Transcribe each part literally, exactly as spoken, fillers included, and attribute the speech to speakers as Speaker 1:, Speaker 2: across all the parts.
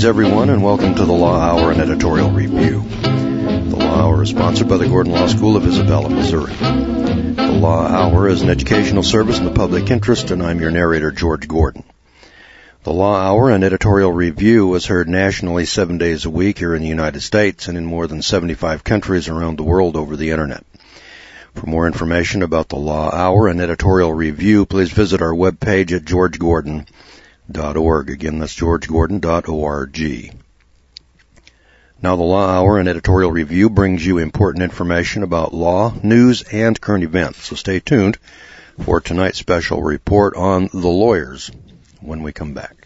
Speaker 1: Greetings, everyone, and welcome to the Law Hour and Editorial Review. The Law Hour is sponsored by the Gordon Law School of Isabella, Missouri. The Law Hour is an educational service in the public interest, and I'm your narrator, George Gordon. The Law Hour and Editorial Review is heard nationally seven days a week here in the United States and in more than seventy-five countries around the world over the Internet. For more information about the Law Hour and Editorial Review, please visit our webpage at george gordon dot org. Again, that's george gordon dot org. Now, the Law Hour and Editorial Review brings you important information about law, news, and current events. So stay tuned for tonight's special report on the lawyers when we come back.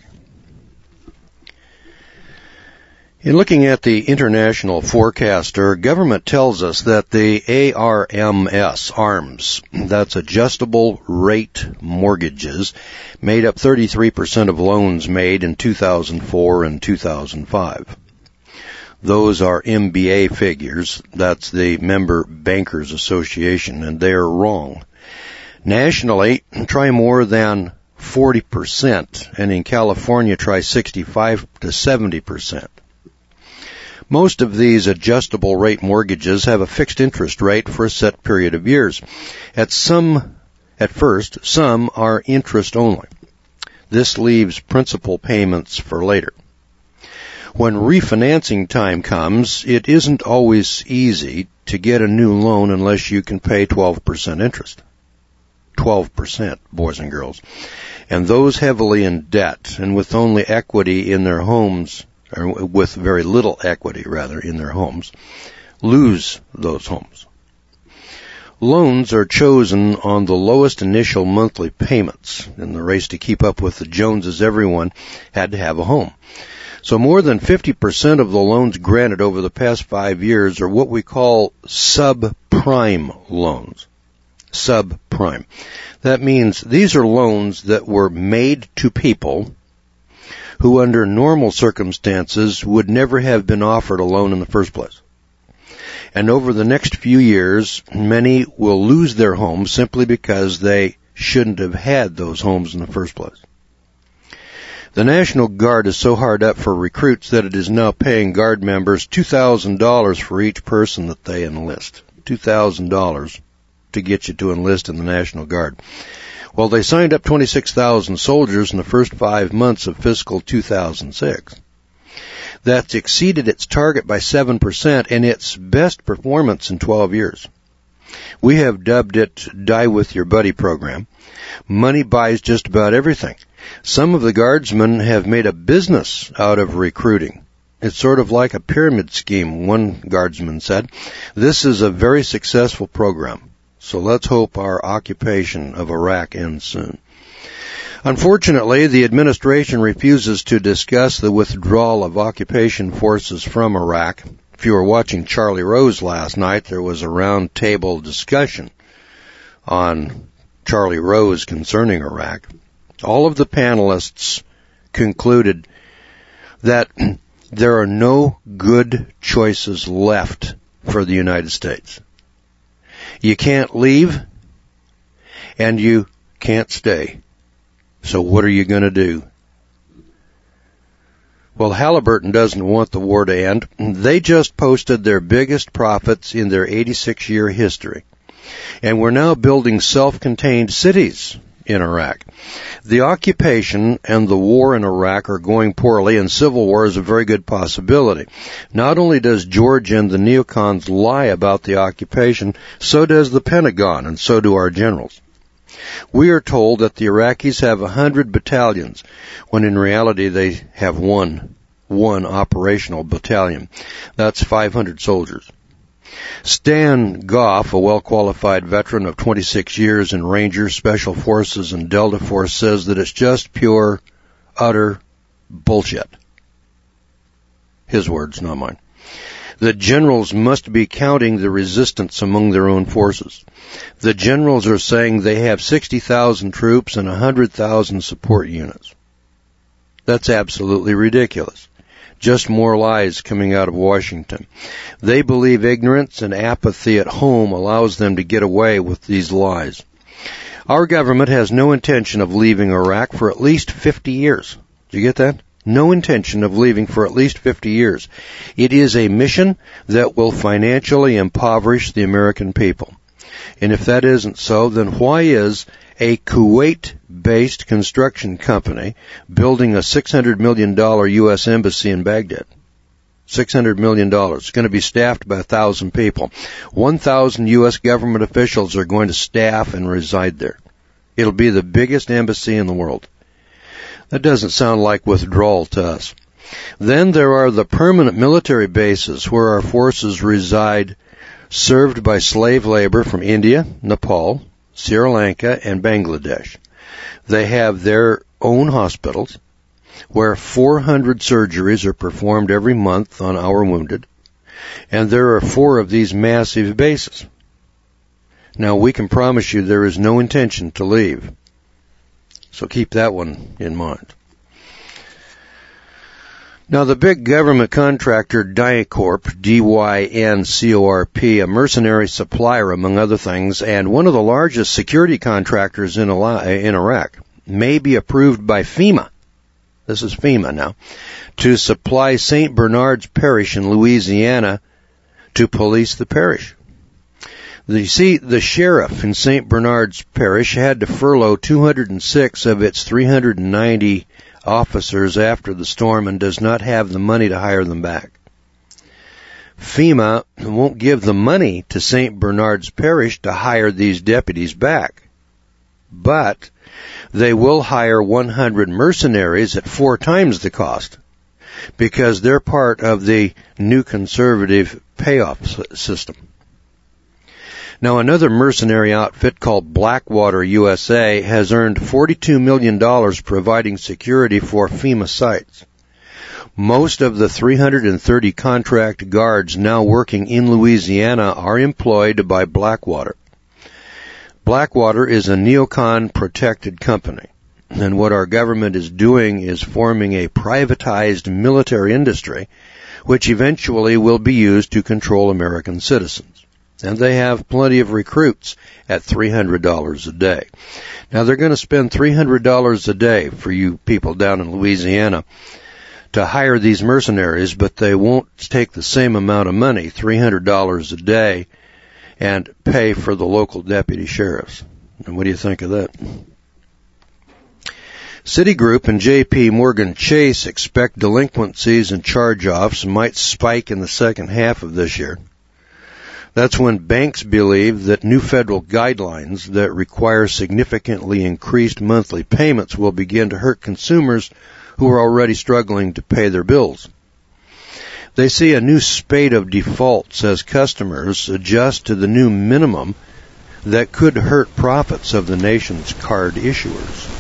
Speaker 1: In looking at the international forecaster, government tells us that the A R M S, ARMS, that's adjustable rate mortgages, made up thirty-three percent of loans made in two thousand four and two thousand five. Those are M B A figures, that's the Member Bankers Association, and they're wrong. Nationally, try more than forty percent, and in California, try sixty-five to seventy percent. Most of these adjustable rate mortgages have a fixed interest rate for a set period of years. At some, at first, some are interest only. This leaves principal payments for later. When refinancing time comes, it isn't always easy to get a new loan unless you can pay twelve percent interest. twelve percent, boys and girls. And those heavily in debt and with only equity in their homes, or with very little equity, rather, in their homes, lose those homes. Loans are chosen on the lowest initial monthly payments. In the race to keep up with the Joneses, everyone had to have a home. So more than fifty percent of the loans granted over the past five years are what we call subprime loans. Subprime. That means these are loans that were made to people who under normal circumstances would never have been offered a loan in the first place. And over the next few years, many will lose their homes simply because they shouldn't have had those homes in the first place. The National Guard is so hard up for recruits that it is now paying Guard members two thousand dollars for each person that they enlist. two thousand dollars to get you to enlist in the National Guard. Well, they signed up twenty-six thousand soldiers in the first five months of fiscal two thousand six. That's exceeded its target by seven percent and its best performance in twelve years. We have dubbed it Die With Your Buddy program. Money buys just about everything. Some of the guardsmen have made a business out of recruiting. It's sort of like a pyramid scheme, one guardsman said. This is a very successful program. So let's hope our occupation of Iraq ends soon. Unfortunately, the administration refuses to discuss the withdrawal of occupation forces from Iraq. If you were watching Charlie Rose last night, there was a round table discussion on Charlie Rose concerning Iraq. All of the panelists concluded that there are no good choices left for the United States. You can't leave, and you can't stay. So what are you going to do? Well, Halliburton doesn't want the war to end. They just posted their biggest profits in their eighty-six year history. And we're now building self-contained cities in Iraq. The occupation and the war in Iraq are going poorly, and civil war is a very good possibility. Not only does George and the neocons lie about the occupation, so does the Pentagon, and so do our generals. We are told that the Iraqis have a hundred battalions, when in reality they have one, one operational battalion. That's five hundred soldiers. Stan Goff, a well-qualified veteran of twenty-six years in Rangers, Special Forces, and Delta Force, says that it's just pure, utter bullshit. His words, not mine. The generals must be counting the resistance among their own forces. The generals are saying they have sixty thousand troops and one hundred thousand support units. That's absolutely ridiculous. Just more lies coming out of Washington. They believe ignorance and apathy at home allows them to get away with these lies. Our government has no intention of leaving Iraq for at least fifty years. Do you get that? no intention of leaving for at least fifty years. It is a mission that will financially impoverish the American people. And if that isn't so, then why is a Kuwait-based construction company building a six hundred million dollars U S embassy in Baghdad? six hundred million dollars. It's going to be staffed by one thousand people. one thousand U S government officials are going to staff and reside there. It'll be the biggest embassy in the world. That doesn't sound like withdrawal to us. Then there are the permanent military bases where our forces reside, served by slave labor from India, Nepal, Sri Lanka, and Bangladesh. They have their own hospitals where four hundred surgeries are performed every month on our wounded, and there are four of these massive bases. Now, we can promise you there is no intention to leave, so keep that one in mind. Now, the big government contractor DynCorp, D Y N C O R P, a mercenary supplier, among other things, and one of the largest security contractors in Iraq, may be approved by FEMA. This is FEMA now, to supply Saint Bernard's Parish in Louisiana to police the parish. You see, the sheriff in Saint Bernard's Parish had to furlough two hundred six of its three hundred ninety officers after the storm and does not have the money to hire them back. FEMA won't give the money to Saint Bernard's Parish to hire these deputies back, but they will hire one hundred mercenaries at four times the cost because they're part of the new conservative payoff system. Now, another mercenary outfit called Blackwater U S A has earned forty-two million dollars providing security for FEMA sites. Most of the three hundred thirty contract guards now working in Louisiana are employed by Blackwater. Blackwater is a neocon protected company, and what our government is doing is forming a privatized military industry which eventually will be used to control American citizens. And they have plenty of recruits at three hundred dollars a day. Now, they're going to spend three hundred dollars a day for you people down in Louisiana to hire these mercenaries, but they won't take the same amount of money, three hundred dollars a day, and pay for the local deputy sheriffs. And what do you think of that? Citigroup and J P Morgan Chase expect delinquencies and charge-offs might spike in the second half of this year. That's when banks believe that new federal guidelines that require significantly increased monthly payments will begin to hurt consumers who are already struggling to pay their bills. They see a new spate of defaults as customers adjust to the new minimum that could hurt profits of the nation's card issuers.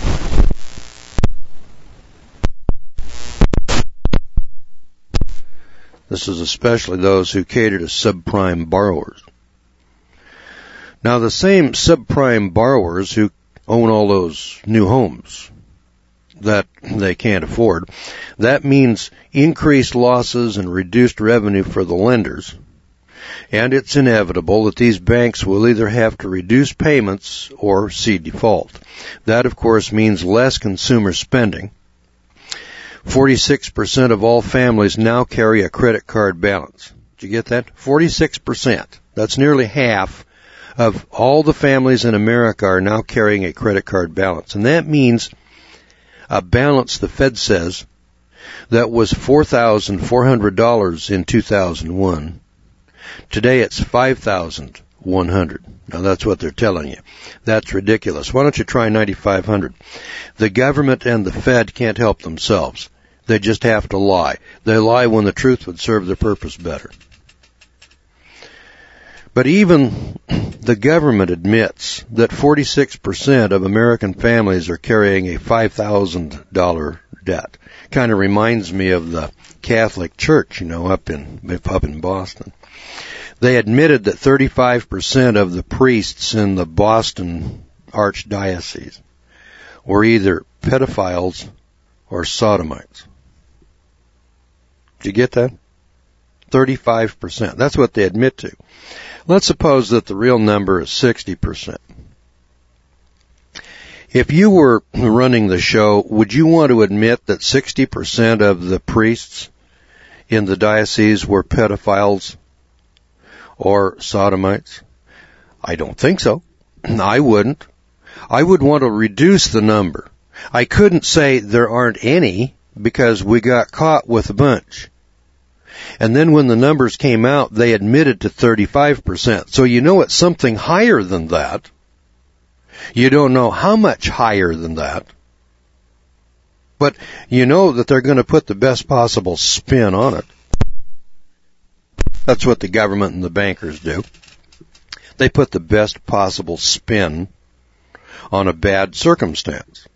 Speaker 1: This is especially those who cater to subprime borrowers. Now, the same subprime borrowers who own all those new homes that they can't afford, that means increased losses and reduced revenue for the lenders. And it's inevitable that these banks will either have to reduce payments or see default. That, of course, means less consumer spending. forty-six percent of all families now carry a credit card balance. Did you get that? forty-six percent. That's nearly half of all the families in America are now carrying a credit card balance. And that means a balance, the Fed says, that was four thousand four hundred dollars in two thousand one. Today it's five thousand one hundred dollars. Now, that's what they're telling you. That's ridiculous. Why don't you try ninety-five hundred dollars? The government and the Fed can't help themselves. They just have to lie. They lie when the truth would serve their purpose better. But even the government admits that forty-six percent of American families are carrying a five thousand dollars debt. Kind of reminds me of the Catholic Church, you know, up in up in Boston. They admitted that thirty-five percent of the priests in the Boston Archdiocese were either pedophiles or sodomites. Did you get that? thirty-five percent. That's what they admit to. Let's suppose that the real number is sixty percent. If you were running the show, would you want to admit that sixty percent of the priests in the diocese were pedophiles or sodomites? I don't think so. I wouldn't. I would want to reduce the number. I couldn't say there aren't any because we got caught with a bunch. And then when the numbers came out, they admitted to thirty-five percent. So you know it's something higher than that. You don't know how much higher than that. But you know that they're going to put the best possible spin on it. That's what the government and the bankers do. They put the best possible spin on a bad circumstance.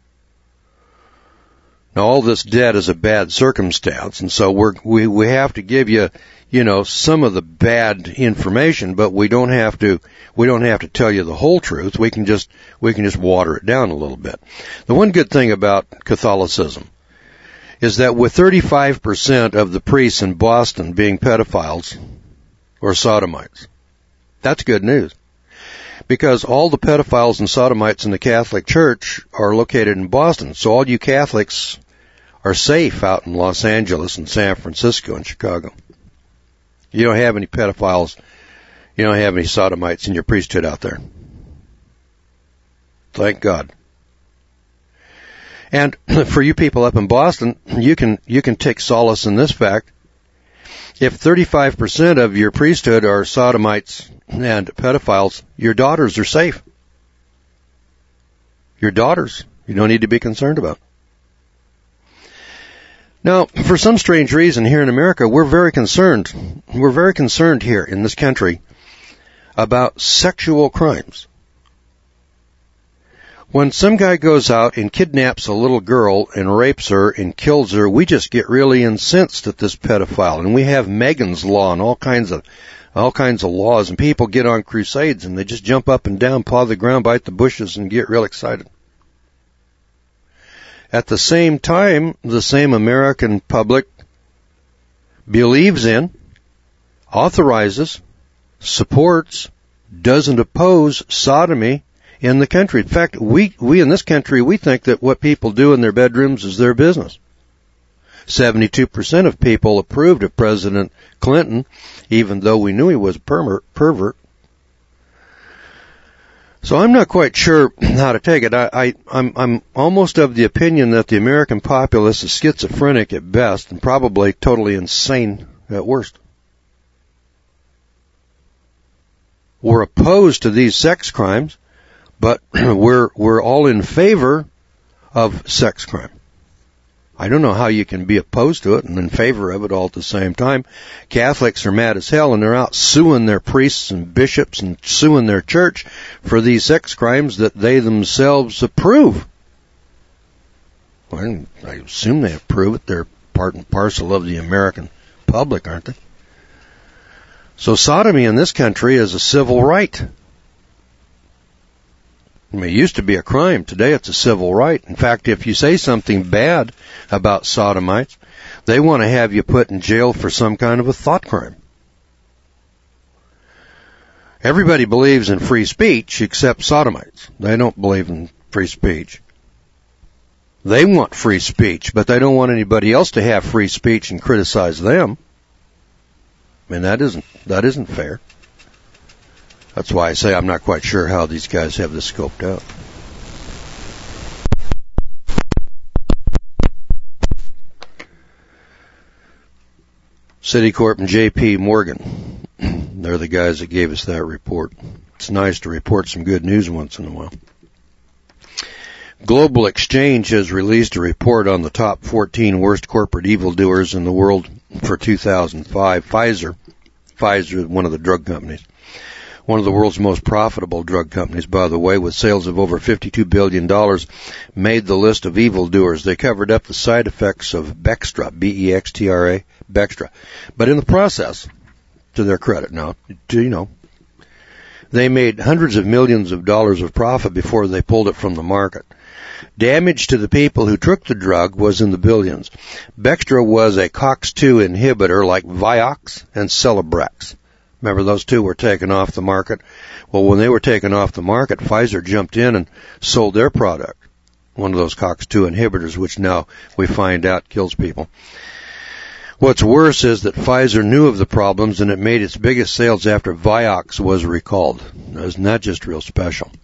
Speaker 1: Now, all this debt is a bad circumstance, and so we're, we we have to give you, you know, some of the bad information, but we don't have to we don't have to tell you the whole truth. We can just we can just water it down a little bit. The one good thing about Catholicism is that with thirty-five percent of the priests in Boston being pedophiles or sodomites, that's good news. Because all the pedophiles and sodomites in the Catholic Church are located in Boston. So all you Catholics are safe out in Los Angeles and San Francisco and Chicago. You don't have any pedophiles. You don't have any sodomites in your priesthood out there. Thank God. And for you people up in Boston, you can, you can take solace in this fact. If thirty-five percent of your priesthood are sodomites and pedophiles, your daughters are safe. Your daughters, you don't need to be concerned about. Now, for some strange reason here in America, we're very concerned. We're very concerned here in this country about sexual crimes. When some guy goes out and kidnaps a little girl and rapes her and kills her, we just get really incensed at this pedophile. And we have Megan's Law and all kinds of all kinds of laws, and people get on crusades and they just jump up and down, paw the ground, bite the bushes, and get real excited. At the same time, the same American public believes in, authorizes, supports, doesn't oppose sodomy in the country. In fact, we, we in this country, we think that what people do in their bedrooms is their business. seventy-two percent of people approved of President Clinton, even though we knew he was a pervert. So I'm not quite sure how to take it. I, I, I'm, I'm almost of the opinion that the American populace is schizophrenic at best and probably totally insane at worst. We're opposed to these sex crimes, but we're, we're all in favor of sex crime. I don't know how you can be opposed to it and in favor of it all at the same time. Catholics are mad as hell, and they're out suing their priests and bishops and suing their church for these sex crimes that they themselves approve. Well, I assume they approve it. They're part and parcel of the American public, aren't they? So sodomy in this country is a civil right. I mean, it used to be a crime. Today it's a civil right. In fact, if you say something bad about sodomites, they want to have you put in jail for some kind of a thought crime. Everybody believes in free speech except sodomites. They don't believe in free speech. They want free speech, but they don't want anybody else to have free speech and criticize them. I mean, that isn't, that isn't fair. That's why I say I'm not quite sure how these guys have this scoped out. Citicorp and J P Morgan. They're the guys that gave us that report. It's nice to report some good news once in a while. Global Exchange has released a report on the top fourteen worst corporate evildoers in the world for two thousand five. Pfizer, Pfizer, one of the drug companies. One of the world's most profitable drug companies, by the way, with sales of over fifty-two billion dollars, made the list of evildoers. They covered up the side effects of Bextra, B E X T R A, Bextra. But in the process, to their credit now, you know, they made hundreds of millions of dollars of profit before they pulled it from the market. Damage to the people who took the drug was in the billions. Bextra was a COX two inhibitor like Vioxx and Celebrex. Remember, those two were taken off the market. Well, when they were taken off the market, Pfizer jumped in and sold their product, one of those COX two inhibitors, which now we find out kills people. What's worse is that Pfizer knew of the problems and it made its biggest sales after Vioxx was recalled. Isn't that just real special?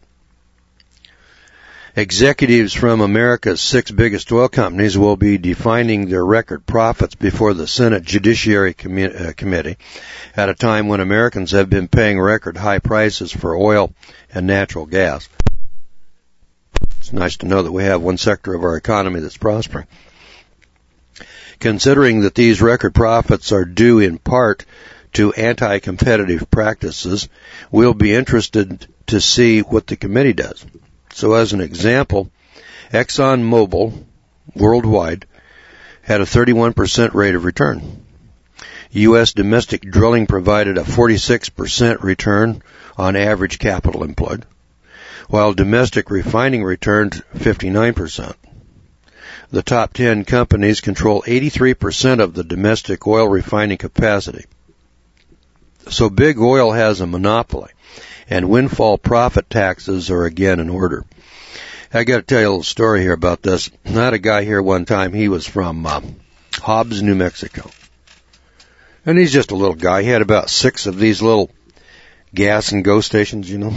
Speaker 1: Executives from America's six biggest oil companies will be defining their record profits before the Senate Judiciary Com- uh, Committee at a time when Americans have been paying record high prices for oil and natural gas. It's nice to know that we have one sector of our economy that's prospering. Considering that these record profits are due in part to anti-competitive practices, we'll be interested to see what the committee does. So as an example, ExxonMobil worldwide had a thirty-one percent rate of return. U S domestic drilling provided a forty-six percent return on average capital employed, while domestic refining returned fifty-nine percent. The top ten companies control eighty-three percent of the domestic oil refining capacity. So big oil has a monopoly, and windfall profit taxes are again in order. I got to tell you a little story here about this. I had a guy here one time. He was from uh, Hobbs, New Mexico. And he's just a little guy. He had about six of these little gas and go stations, you know.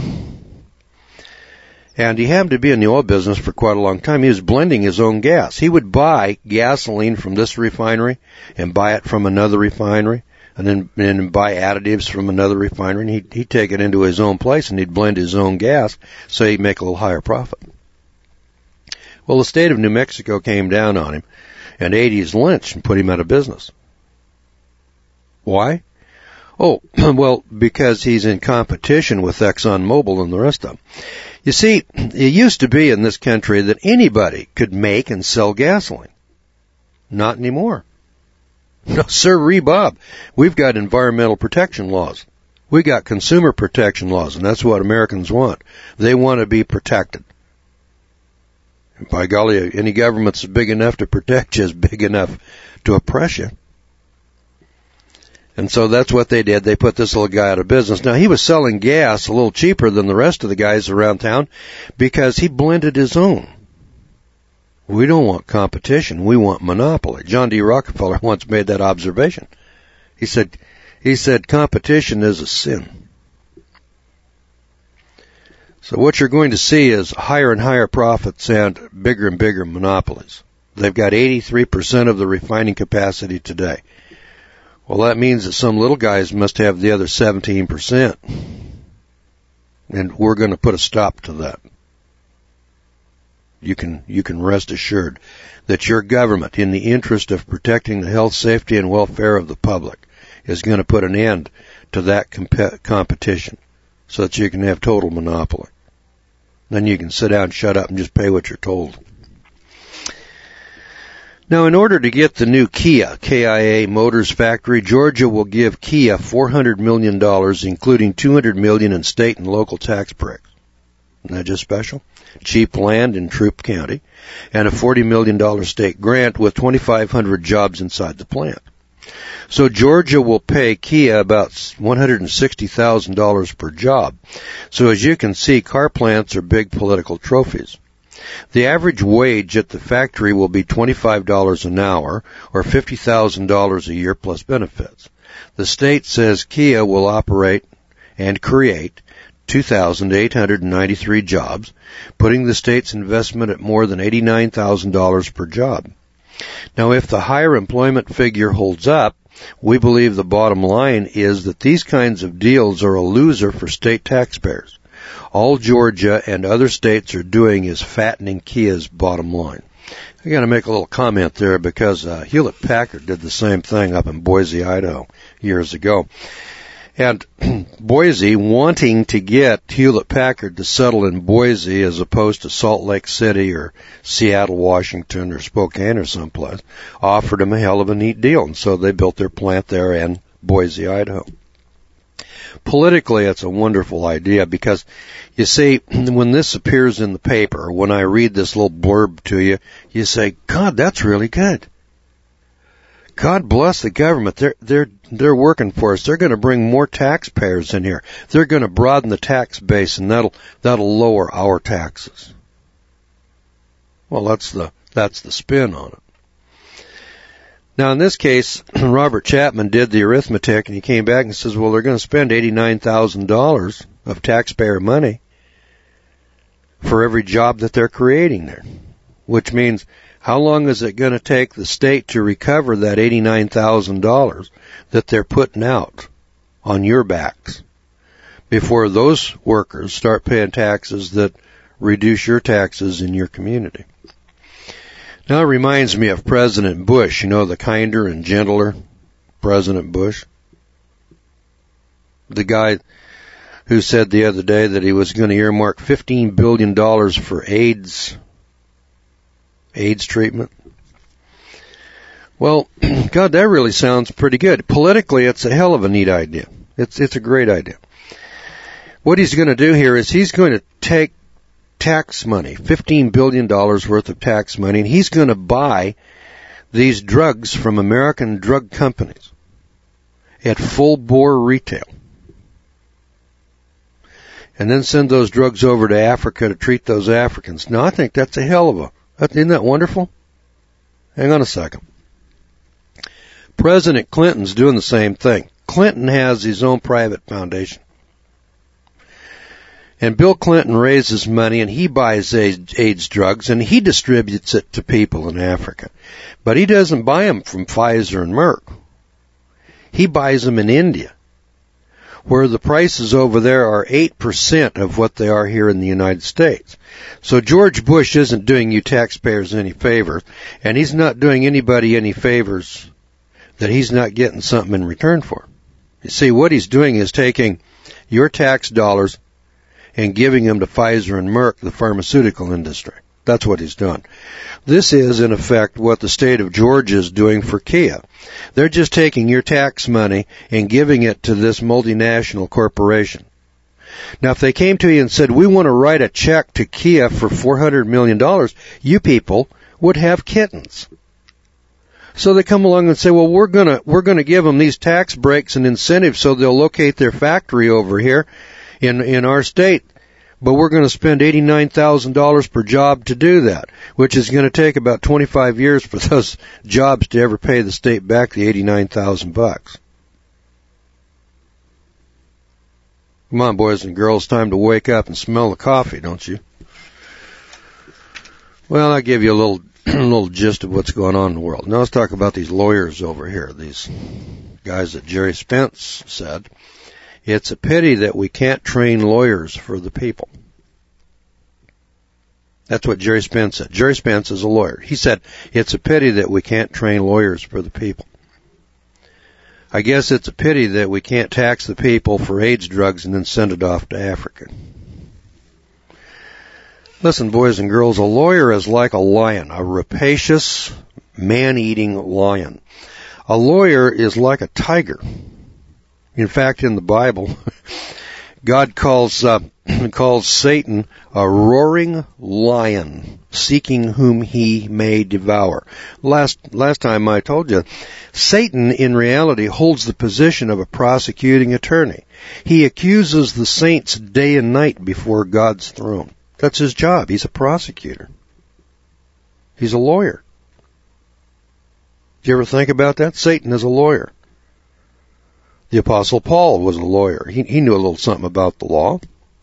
Speaker 1: And he happened to be in the oil business for quite a long time. He was blending his own gas. He would buy gasoline from this refinery and buy it from another refinery, and then and buy additives from another refinery, and he'd, he'd take it into his own place and he'd blend his own gas so he'd make a little higher profit. Well, the state of New Mexico came down on him and ate his lunch and put him out of business. Why? Oh, well, because he's in competition with ExxonMobil and the rest of them. You see, it used to be in this country that anybody could make and sell gasoline. Not anymore. No, sir, Bob. We've got environmental protection laws. We got consumer protection laws, and that's what Americans want. They want to be protected. And by golly, any government that's big enough to protect you is big enough to oppress you. And so that's what they did. They put this little guy out of business. Now, he was selling gas a little cheaper than the rest of the guys around town because he blended his own. We don't want competition. We want monopoly. John D. Rockefeller once made that observation. He said, he said, competition is a sin. So what you're going to see is higher and higher profits and bigger and bigger monopolies. They've got eighty-three percent of the refining capacity today. Well, that means that some little guys must have the other seventeen percent. And we're going to put a stop to that. You can, you can rest assured that your government, in the interest of protecting the health, safety, and welfare of the public, is going to put an end to that comp- competition so that you can have total monopoly. Then you can sit down, shut up, and just pay what you're told. Now, in order to get the new Kia, K I A Motors factory, Georgia will give Kia four hundred million dollars, including two hundred million dollars in state and local tax breaks. Isn't that just special? Cheap land in Troup County, and a forty million dollars state grant with twenty-five hundred jobs inside the plant. So Georgia will pay Kia about one hundred sixty thousand dollars per job. So as you can see, car plants are big political trophies. The average wage at the factory will be twenty-five dollars an hour, or fifty thousand dollars a year plus benefits. The state says Kia will operate and create two thousand eight hundred ninety-three jobs, putting the state's investment at more than eighty-nine thousand dollars per job. Now, if the higher employment figure holds up, we believe the bottom line is that these kinds of deals are a loser for state taxpayers. All Georgia and other states are doing is fattening Kia's bottom line. I got to make a little comment there because uh, Hewlett-Packard did the same thing up in Boise, Idaho, years ago. And Boise, wanting to get Hewlett-Packard to settle in Boise as opposed to Salt Lake City or Seattle, Washington, or Spokane or someplace, offered them a hell of a neat deal. And so they built their plant there in Boise, Idaho. Politically, it's a wonderful idea because, you see, when this appears in the paper, when I read this little blurb to you, you say, God, that's really good. God bless the government. They're, they're, they're working for us. They're going to bring more taxpayers in here. They're going to broaden the tax base, and that'll that'll lower our taxes. Well, that's the that's the spin on it. Now, in this case, Robert Chapman did the arithmetic, and he came back and says, well, they're going to spend eighty-nine thousand dollars of taxpayer money for every job that they're creating there, which means how long is it going to take the state to recover that eighty-nine thousand dollars that they're putting out on your backs before those workers start paying taxes that reduce your taxes in your community? Now it reminds me of President Bush, you know, the kinder and gentler President Bush. The guy who said the other day that he was going to earmark fifteen billion dollars for AIDS, AIDS treatment. Well, God, that really sounds pretty good. Politically, it's a hell of a neat idea. It's, it's a great idea. What he's going to do here is he's going to take tax money, fifteen billion dollars worth of tax money, and he's going to buy these drugs from American drug companies at full bore retail. And then send those drugs over to Africa to treat those Africans. Now, I think that's a hell of a, isn't that wonderful? Hang on a second. President Clinton's doing the same thing. Clinton has his own private foundation. And Bill Clinton raises money and he buys AIDS drugs and he distributes it to people in Africa. But he doesn't buy them from Pfizer and Merck. He buys them in India, where the prices over there are eight percent of what they are here in the United States. So George Bush isn't doing you taxpayers any favors, and he's not doing anybody any favors that he's not getting something in return for. You see, what he's doing is taking your tax dollars and giving them to Pfizer and Merck, the pharmaceutical industry. That's what he's done. This is, in effect, what the state of Georgia is doing for Kia. They're just taking your tax money and giving it to this multinational corporation. Now, if they came to you and said, we want to write a check to Kia for four hundred million dollars, you people would have kittens. So they come along and say, well, we're going to we're going to give them these tax breaks and incentives so they'll locate their factory over here in in our state. But we're going to spend eighty-nine thousand dollars per job to do that, which is going to take about twenty-five years for those jobs to ever pay the state back the eighty-nine thousand bucks. Come on, boys and girls, time to wake up and smell the coffee, don't you? Well, I'll give you a little a little gist of what's going on in the world. Now let's talk about these lawyers over here, these guys that Jerry Spence said. It's a pity that we can't train lawyers for the people. That's what Jerry Spence said. Jerry Spence is a lawyer. He said, it's a pity that we can't train lawyers for the people. I guess it's a pity that we can't tax the people for AIDS drugs and then send it off to Africa. Listen, boys and girls, a lawyer is like a lion, a rapacious, man-eating lion. A lawyer is like a tiger. In fact, in the Bible, God calls uh, calls Satan a roaring lion, seeking whom he may devour. Last last time I told you, Satan in reality holds the position of a prosecuting attorney. He accuses the saints day and night before God's throne. That's his job. He's a prosecutor. He's a lawyer. Do you ever think about that? Satan is a lawyer. The Apostle Paul was a lawyer. He, he knew a little something about the law.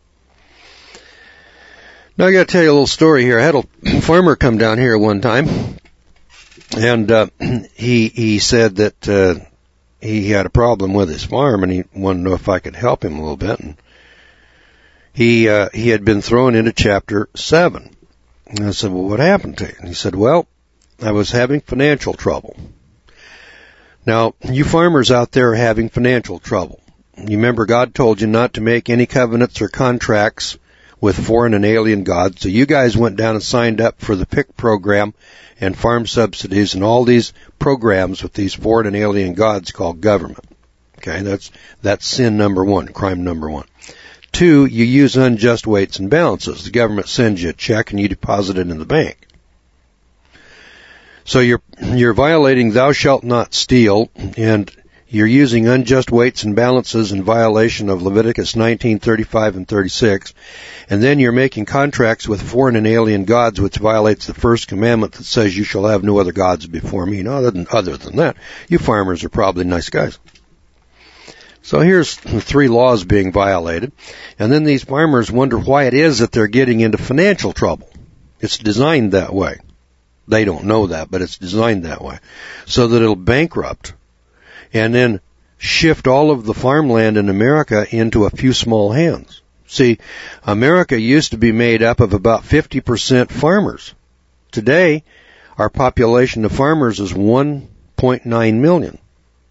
Speaker 1: Now I got to tell you a little story here. I had a farmer come down here one time, and uh, he he said that uh, he had a problem with his farm, and he wanted to know if I could help him a little bit. And he uh, he had been thrown into chapter seven. And I said, well, what happened to you? And he said, well, I was having financial trouble. Now, you farmers out there are having financial trouble. You remember God told you not to make any covenants or contracts with foreign and alien gods. So you guys went down and signed up for the P I C program and farm subsidies and all these programs with these foreign and alien gods called government. Okay, that's that's sin number one, crime number one. Two, you use unjust weights and balances. The government sends you a check and you deposit it in the bank. So you're you're violating thou shalt not steal, and You're using unjust weights and balances in violation of Leviticus nineteen, thirty-five, and thirty-six. And then you're making contracts with foreign and alien gods, which violates the first commandment that says you shall have no other gods before me. No, other than, other than that, you farmers are probably nice guys. So here's the three laws being violated. And then these farmers wonder why it is that they're getting into financial trouble. It's designed that way. They don't know that, but it's designed that way. So that it'll bankrupt and then shift all of the farmland in America into a few small hands. See, America used to be made up of about fifty percent farmers. Today, our population of farmers is one point nine million.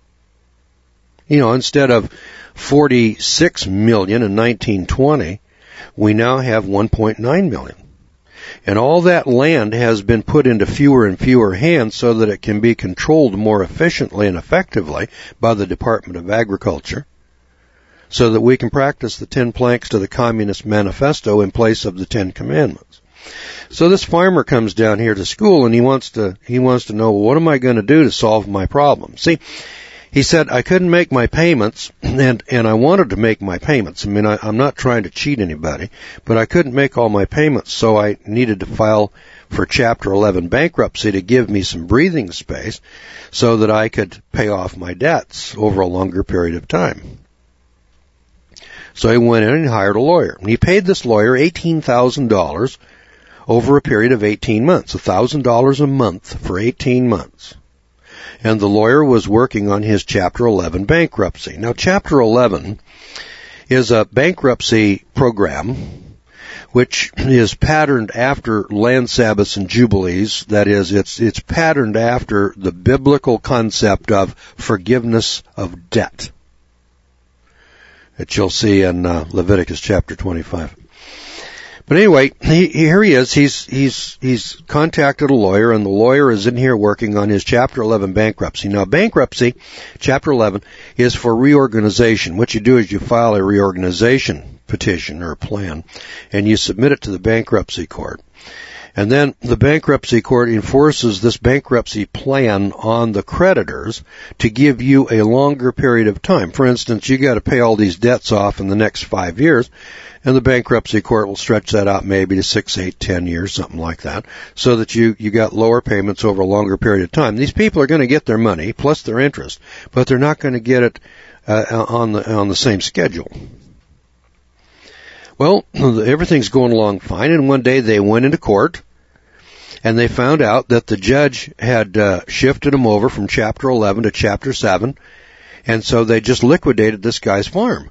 Speaker 1: You know, instead of forty-six million in nineteen twenty, we now have one point nine million. And all that land has been put into fewer and fewer hands so that it can be controlled more efficiently and effectively by the Department of Agriculture, so that we can practice the ten planks to the Communist Manifesto in place of the Ten Commandments. So this farmer comes down here to school and he wants to, he wants to know, well, what am I going to do to solve my problem? See, he said, I couldn't make my payments, and, and I wanted to make my payments. I mean, I, I'm not trying to cheat anybody, but I couldn't make all my payments, so I needed to file for Chapter eleven bankruptcy to give me some breathing space so that I could pay off my debts over a longer period of time. So he went in and hired a lawyer. And he paid this lawyer eighteen thousand dollars over a period of eighteen months, one thousand dollars a month for eighteen months. And the lawyer was working on his Chapter eleven bankruptcy. Now, Chapter eleven is a bankruptcy program which is patterned after land Sabbaths and Jubilees. That is, it's it's patterned after the biblical concept of forgiveness of debt that you'll see in uh, Leviticus chapter twenty-five. But anyway, he, here he is. He's he's he's contacted a lawyer, and the lawyer is in here working on his Chapter eleven bankruptcy. Now, bankruptcy, Chapter eleven, is for reorganization. What you do is you file a reorganization petition or a plan, and you submit it to the bankruptcy court. And then the bankruptcy court enforces this bankruptcy plan on the creditors to give you a longer period of time. For instance, you got to pay all these debts off in the next five years. And the bankruptcy court will stretch that out maybe to six, eight, ten years, something like that, so that you, you got lower payments over a longer period of time. These people are going to get their money plus their interest, but they're not going to get it uh, on the on the same schedule. Well, everything's going along fine, and one day they went into court, and they found out that the judge had uh, shifted them over from Chapter eleven to Chapter seven, and so they just liquidated this guy's farm.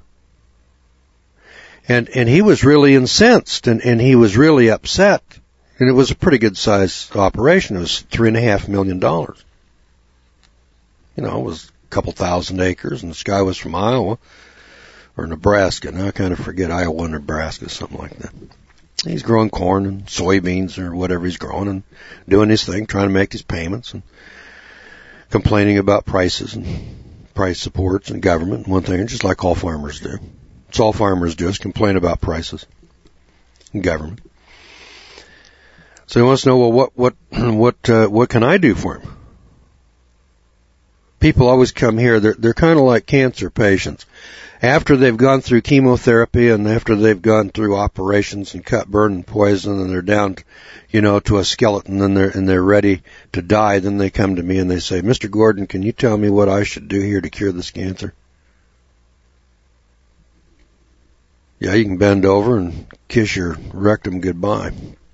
Speaker 1: And, and he was really incensed, and, and he was really upset. And it was a pretty good sized operation. It was three and a half million dollars. You know, it was a couple thousand acres, and this guy was from Iowa, or Nebraska. Now I kind of forget, Iowa, Nebraska, something like that. He's growing corn and soybeans or whatever he's growing and doing his thing, trying to make his payments and complaining about prices and price supports and government and one thing, just like all farmers do. It's all farmers do is complain about prices and government. So he wants to know, well, what what what uh, what can I do for him? People always come here. They're they're kind of like cancer patients. After they've gone through chemotherapy and after they've gone through operations and cut, burn, and poison, and they're down, you know, to a skeleton, and they're and they're ready to die, then they come to me and they say, Mister Gordon, can you tell me what I should do here to cure this cancer? Yeah, you can bend over and kiss your rectum goodbye.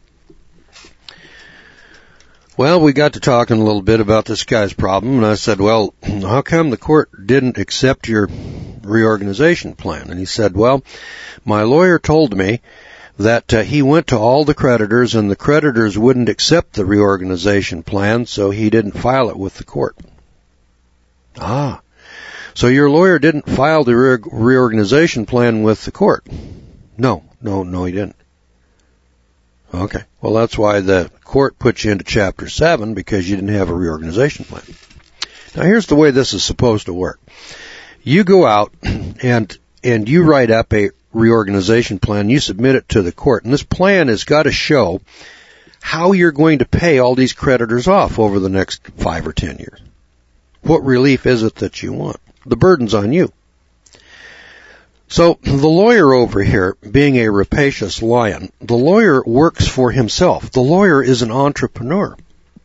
Speaker 1: Well, we got to talking a little bit about this guy's problem, and I said, well, how come the court didn't accept your reorganization plan? And he said, well, my lawyer told me that uh, he went to all the creditors, and the creditors wouldn't accept the reorganization plan, so he didn't file it with the court. Ah. So your lawyer didn't file the re- reorganization plan with the court? No, no, no, he didn't. Okay. Well, that's why the court put you into Chapter seven, because you didn't have a reorganization plan. Now, here's the way this is supposed to work. You go out and and you write up a reorganization plan. You submit it to the court, and this plan has got to show how you're going to pay all these creditors off over the next five or ten years. What relief is it that you want? the burden's on you. So the lawyer over here, being a rapacious lion, the lawyer works for himself. The lawyer is an entrepreneur.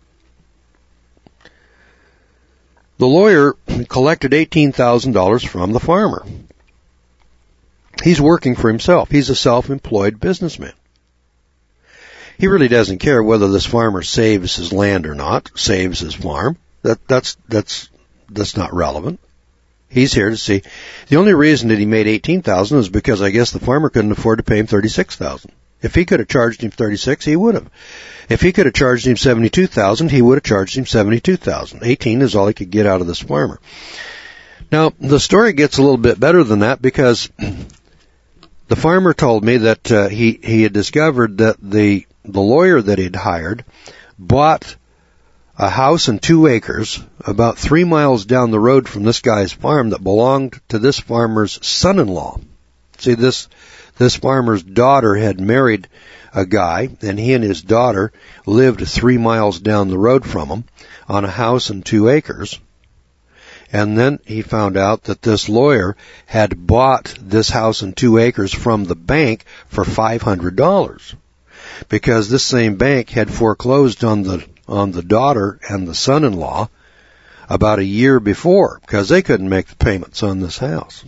Speaker 1: The lawyer collected eighteen thousand dollars from the farmer. He's working for himself. He's a self-employed businessman. He really doesn't care whether this farmer saves his land or not, saves his farm. That, that's, that's, that's not relevant. He's here to see. The only reason that he made eighteen thousand dollars is because I guess the farmer couldn't afford to pay him thirty-six thousand dollars. If he could have charged him thirty-six, he would have. If he could have charged him seventy-two thousand dollars, he would have charged him seventy-two thousand dollars. eighteen is all he could get out of this farmer. Now, the story gets a little bit better than that because the farmer told me that uh, he he had discovered that the the lawyer that he'd hired bought a house and two acres about three miles down the road from this guy's farm that belonged to this farmer's son-in-law. See, this this farmer's daughter had married a guy, and he and his daughter lived three miles down the road from him on a house and two acres. And then he found out that this lawyer had bought this house and two acres from the bank for five hundred dollars because this same bank had foreclosed on the on the daughter and the son-in-law about a year before because they couldn't make the payments on this house.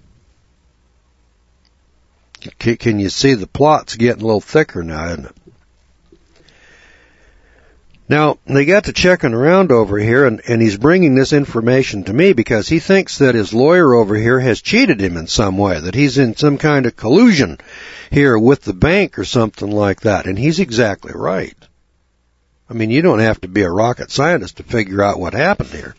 Speaker 1: Can you see the plot's getting a little thicker now, isn't it? Now, they got to checking around over here, and, and he's bringing this information to me because he thinks that his lawyer over here has cheated him in some way, that he's in some kind of collusion here with the bank or something like that, and he's exactly right. I mean, you don't have to be a rocket scientist to figure out what happened here.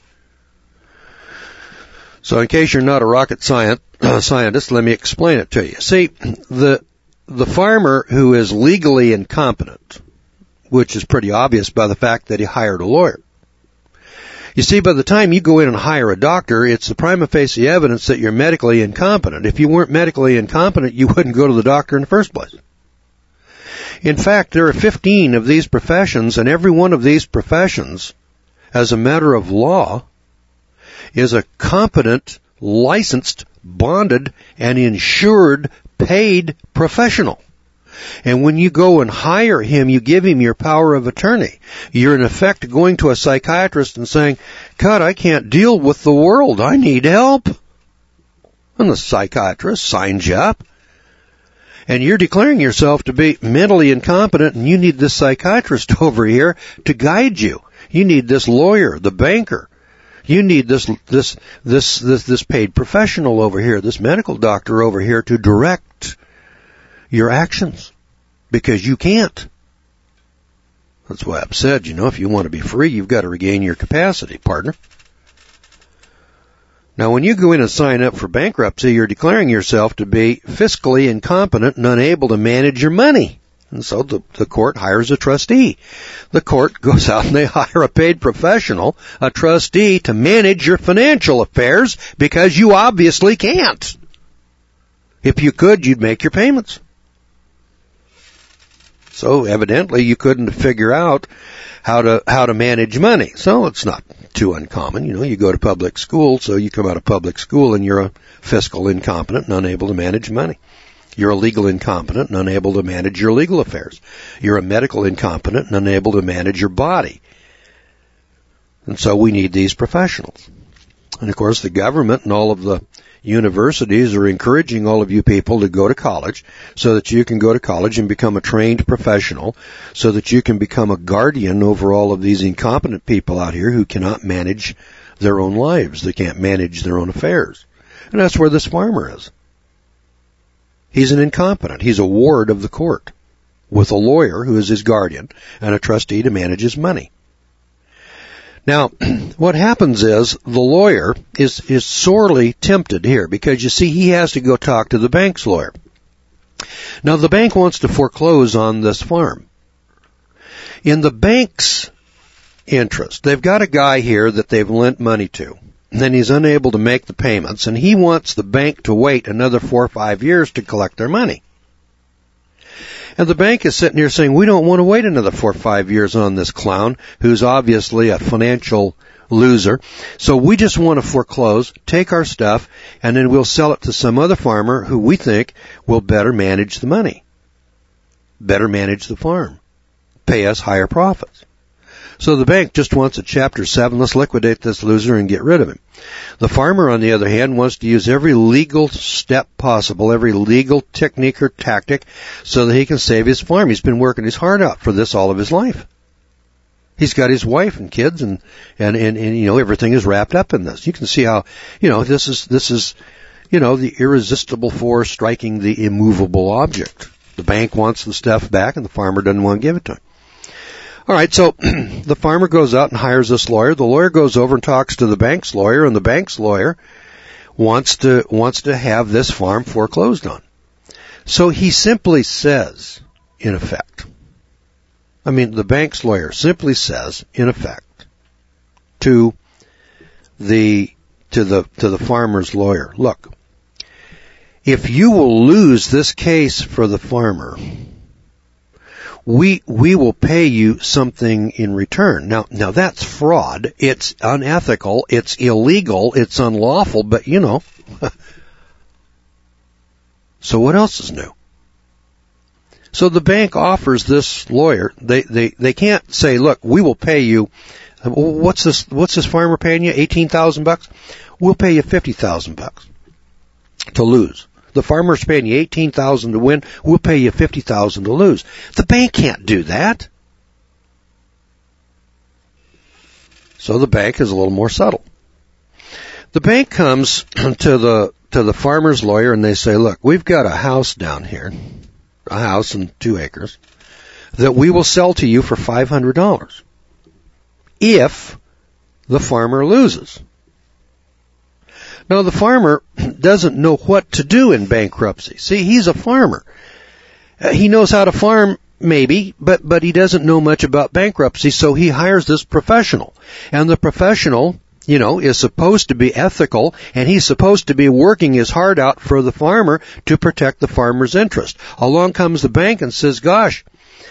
Speaker 1: So in case you're not a rocket science, uh, scientist, let me explain it to you. See, the the farmer who is legally incompetent, which is pretty obvious by the fact that he hired a lawyer. You see, by the time you go in and hire a doctor, it's the prima facie evidence that you're medically incompetent. If you weren't medically incompetent, you wouldn't go to the doctor in the first place. In fact, there are fifteen of these professions, and every one of these professions, as a matter of law, is a competent, licensed, bonded, and insured, paid professional. And when you go and hire him, you give him your power of attorney. You're in effect going to a psychiatrist and saying, God, I can't deal with the world. I need help. And the psychiatrist signs you up. And you're declaring yourself to be mentally incompetent, and you need this psychiatrist over here to guide you. You need this lawyer, the banker. You need this this this this this paid professional over here, this medical doctor over here to direct your actions, because you can't. That's why I've said, you know, if you want to be free, you've got to regain your capacity, partner. Now, when you go in and sign up for bankruptcy, you're declaring yourself to be fiscally incompetent and unable to manage your money. And so the, the court hires a trustee. The court goes out and they hire a paid professional, a trustee, to manage your financial affairs because you obviously can't. If you could, you'd make your payments. So evidently you couldn't figure out how to how to manage money. So it's not too uncommon. You know, you go to public school, so you come out of public school and you're a fiscal incompetent and unable to manage money. You're a legal incompetent and unable to manage your legal affairs. You're a medical incompetent and unable to manage your body. And so we need these professionals. And of course the government and all of the universities are encouraging all of you people to go to college so that you can go to college and become a trained professional, so that you can become a guardian over all of these incompetent people out here who cannot manage their own lives. They can't manage their own affairs. And that's where this farmer is. He's an incompetent. He's a ward of the court with a lawyer who is his guardian and a trustee to manage his money. Now, what happens is the lawyer is, is sorely tempted here because, you see, he has to go talk to the bank's lawyer. Now, the bank wants to foreclose on this farm. In the bank's interest, they've got a guy here that they've lent money to, and then he's unable to make the payments, and he wants the bank to wait another four or five years to collect their money. And the bank is sitting here saying, we don't want to wait another four or five years on this clown who's obviously a financial loser. So we just want to foreclose, take our stuff, and then we'll sell it to some other farmer who we think will better manage the money, better manage the farm, pay us higher profits. So the bank just wants a Chapter seven, let's liquidate this loser and get rid of him. The farmer, on the other hand, wants to use every legal step possible, every legal technique or tactic, so that he can save his farm. He's been working his heart out for this all of his life. He's got his wife and kids, and, and, and, and, you know, everything is wrapped up in this. You can see how, you know, this is, this is, you know, the irresistible force striking the immovable object. The bank wants the stuff back, and the farmer doesn't want to give it to him. All right, so the farmer goes out and hires this lawyer. The lawyer goes over and talks to the bank's lawyer, and the bank's lawyer wants to wants to have this farm foreclosed on. So he simply says, in effect, I mean, the bank's lawyer simply says, in effect, to the to the to the farmer's lawyer, look, if you will lose this case for the farmer, we we will pay you something in return. Now now that's fraud. It's unethical, it's illegal, it's unlawful, but you know. So what else is new? So the bank offers this lawyer, they, they, they can't say, look, we will pay you, what's this, what's this farmer paying you? eighteen thousand bucks? We'll pay you fifty thousand bucks to lose. The farmer's paying you eighteen thousand to win, we'll pay you fifty thousand to lose. The bank can't do that. So the bank is a little more subtle. The bank comes to the, to the farmer's lawyer and they say, look, we've got a house down here, a house and two acres, that we will sell to you for five hundred dollars if the farmer loses. Now, the farmer doesn't know what to do in bankruptcy. See, he's a farmer. Uh, he knows how to farm, maybe, but, but he doesn't know much about bankruptcy, so he hires this professional. And the professional, you know, is supposed to be ethical, and he's supposed to be working his heart out for the farmer to protect the farmer's interest. Along comes the bank and says, gosh,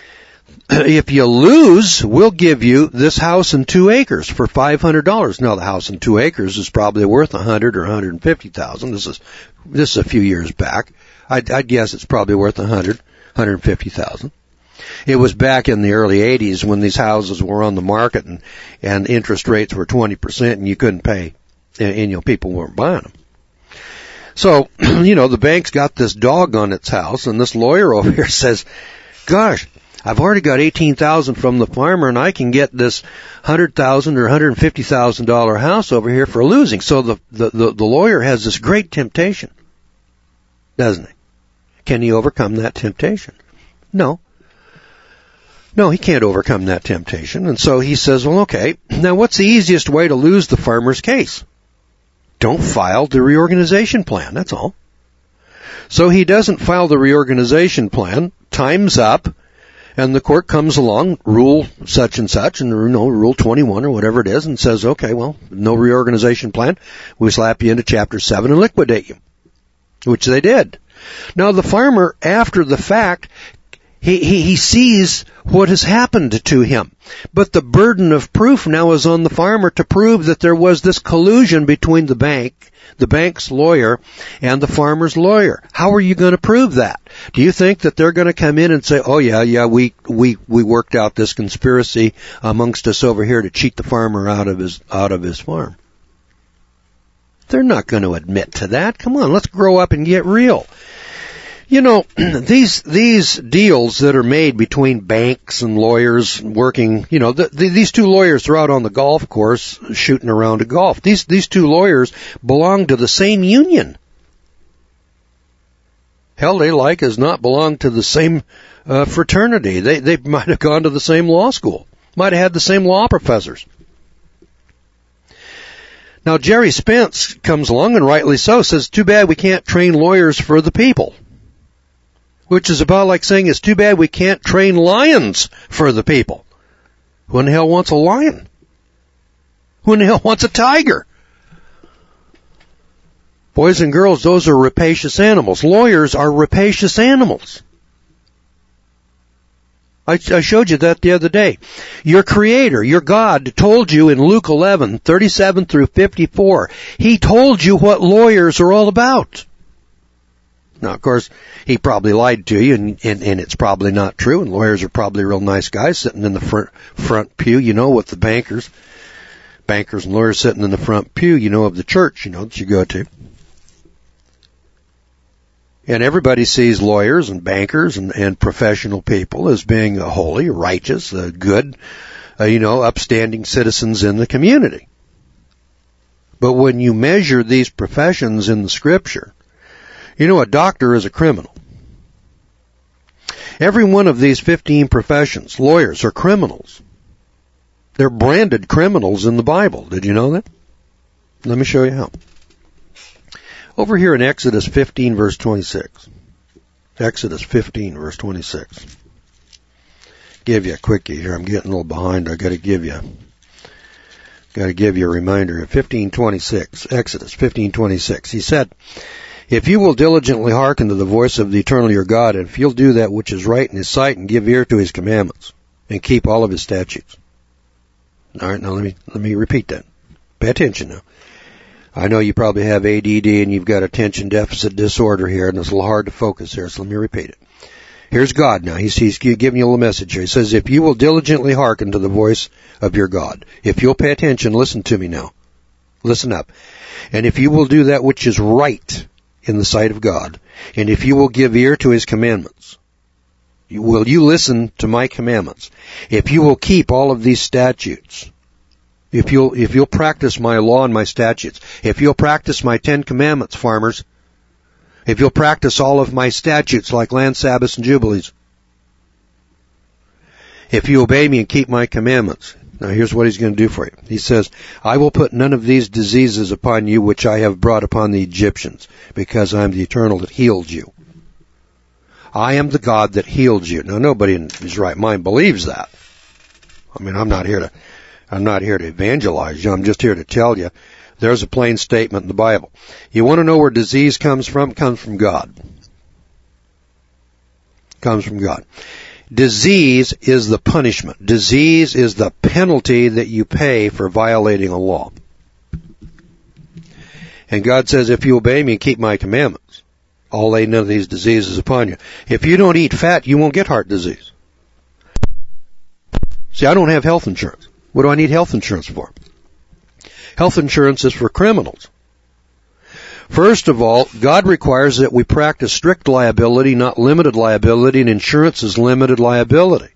Speaker 1: if you lose, we'll give you this house and two acres for five hundred dollars. Now, the house and two acres is probably worth one hundred or one hundred fifty thousand. This is, this is a few years back. I'd, I'd guess it's probably worth one hundred, one hundred fifty thousand. It was back in the early eighties when these houses were on the market and, and interest rates were twenty percent and you couldn't pay, and, and you know, people weren't buying them. So, you know, the bank's got this dog on its house, and this lawyer over here says, gosh, I've already got eighteen thousand from the farmer, and I can get this one hundred thousand or one hundred fifty thousand dollar house over here for losing. So the, the, the, the lawyer has this great temptation, doesn't he? Can he overcome that temptation? No. No, he can't overcome that temptation. And so he says, well, okay, now what's the easiest way to lose the farmer's case? Don't file the reorganization plan, that's all. So he doesn't file the reorganization plan, time's up, and the court comes along, rule such and such, and you know, rule twenty-one or whatever it is, and says, okay, well, no reorganization plan, we slap you into Chapter seven and liquidate you, which they did. Now the farmer, after the fact, He, he, he sees what has happened to him. But the burden of proof now is on the farmer to prove that there was this collusion between the bank, the bank's lawyer, and the farmer's lawyer. How are you going to prove that? Do you think that they're going to come in and say, oh yeah, yeah, we, we, we worked out this conspiracy amongst us over here to cheat the farmer out of his, out of his farm? They're not going to admit to that. Come on, let's grow up and get real. You know, these these deals that are made between banks and lawyers working, you know, the, the, these two lawyers are out on the golf course shooting around a golf. These these two lawyers belong to the same union. Hell, they like as not belong to the same uh, fraternity. They they might have gone to the same law school, might have had the same law professors. Now, Jerry Spence comes along, and rightly so, says, too bad we can't train lawyers for the people. Which is about like saying it's too bad we can't train lions for the people. Who in the hell wants a lion? Who in the hell wants a tiger? Boys and girls, those are rapacious animals. Lawyers are rapacious animals. I, I showed you that the other day. Your Creator, your God, told you in Luke eleven, thirty-seven through fifty-four, He told you what lawyers are all about. Now, of course, He probably lied to you, and, and, and it's probably not true, and lawyers are probably real nice guys sitting in the front, front pew, you know, with the bankers. Bankers and lawyers sitting in the front pew, you know, of the church, you know, that you go to. And everybody sees lawyers and bankers and, and professional people as being holy, righteous, uh, good, uh, you know, upstanding citizens in the community. But when you measure these professions in the Scripture, you know, a doctor is a criminal. Every one of these fifteen professions, lawyers, are criminals. They're branded criminals in the Bible. Did you know that? Let me show you how. Over here in Exodus fifteen, verse twenty-six. Exodus fifteen, verse twenty-six. Give you a quickie here. I'm getting a little behind. I got to give you, got to give you a reminder here. fifteen twenty-six. Exodus fifteen twenty-six. He said, "If you will diligently hearken to the voice of the Eternal your God, and if you'll do that which is right in His sight, and give ear to His commandments, and keep all of His statutes." All right, now let me let me repeat that. Pay attention now. I know you probably have A D D and you've got attention deficit disorder here, and it's a little hard to focus here, so let me repeat it. Here's God now. He's, he's giving you a little message here. He says, if you will diligently hearken to the voice of your God, if you'll pay attention, listen to me now. Listen up. And if you will do that which is right in the sight of God, and if you will give ear to His commandments, you, will you listen to my commandments? If you will keep all of these statutes, If you'll, if you'll practice my law and my statutes, if you'll practice my Ten Commandments, farmers, if you'll practice all of my statutes like land Sabbaths and Jubilees, if you obey me and keep my commandments, now here's what He's going to do for you. He says, I will put none of these diseases upon you which I have brought upon the Egyptians, because I am the Eternal that healed you. I am the God that healed you. Now nobody in his right mind believes that. I mean, I'm not here to I'm not here to evangelize you. I'm just here to tell you there's a plain statement in the Bible. You want to know where disease comes from? It comes from God. It comes from God. Disease is the punishment. Disease is the penalty that you pay for violating a law. And God says, if you obey me and keep my commandments, I'll lay none of these diseases upon you. If you don't eat fat, you won't get heart disease. See, I don't have health insurance. What do I need health insurance for? Health insurance is for criminals. First of all, God requires that we practice strict liability, not limited liability, and insurance is limited liability.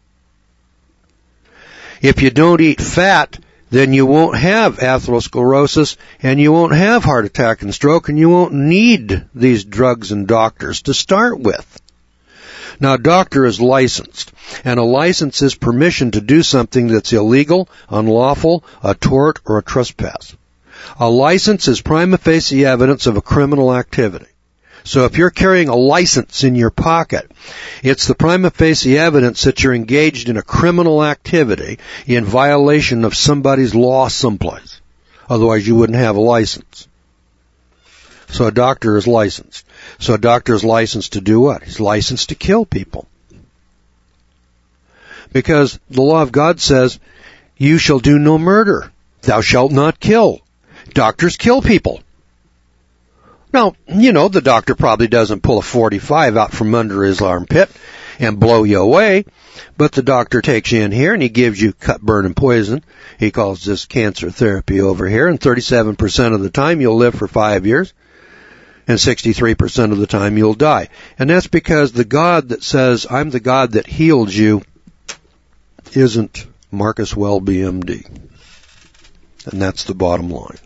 Speaker 1: If you don't eat fat, then you won't have atherosclerosis, and you won't have heart attack and stroke, and you won't need these drugs and doctors to start with. Now, a doctor is licensed, and a license is permission to do something that's illegal, unlawful, a tort, or a trespass. A license is prima facie evidence of a criminal activity. So if you're carrying a license in your pocket, it's the prima facie evidence that you're engaged in a criminal activity in violation of somebody's law someplace. Otherwise, you wouldn't have a license. So a doctor is licensed. So a doctor is licensed to do what? He's licensed to kill people. Because the law of God says, you shall do no murder. Thou shalt not kill. Doctors kill people. Now, you know, the doctor probably doesn't pull a forty-five out from under his armpit and blow you away, but the doctor takes you in here and he gives you cut, burn, and poison. He calls this cancer therapy over here, and thirty-seven percent of the time you'll live for five years. And sixty-three percent of the time you'll die. And that's because the God that says, I'm the God that healed you, isn't Marcus Welby, M D. And that's the bottom line.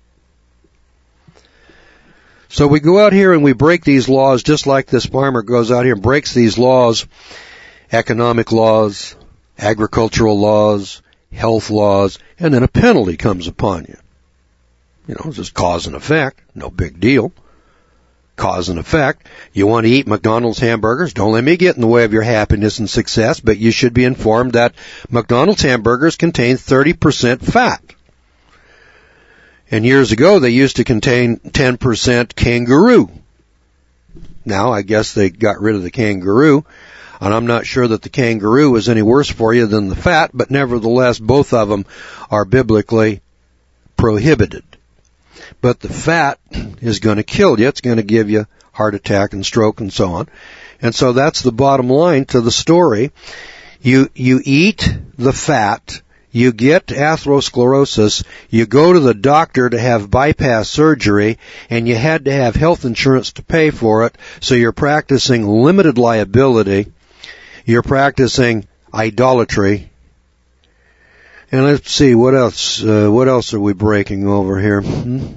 Speaker 1: So we go out here and we break these laws just like this farmer goes out here and breaks these laws, economic laws, agricultural laws, health laws, and then a penalty comes upon you. You know, it's just cause and effect, no big deal. Cause and effect. You want to eat McDonald's hamburgers? Don't let me get in the way of your happiness and success, but you should be informed that McDonald's hamburgers contain thirty percent fat. And years ago, they used to contain ten percent kangaroo. Now, I guess they got rid of the kangaroo. And I'm not sure that the kangaroo is any worse for you than the fat, but nevertheless, both of them are biblically prohibited. But the fat is going to kill you. It's going to give you heart attack and stroke and so on. And so that's the bottom line to the story. You, you eat the fat, you get atherosclerosis, you go to the doctor to have bypass surgery, and you had to have health insurance to pay for it, so you're practicing limited liability, you're practicing idolatry. And let's see, what else, uh, what else are we breaking over here? Hmm?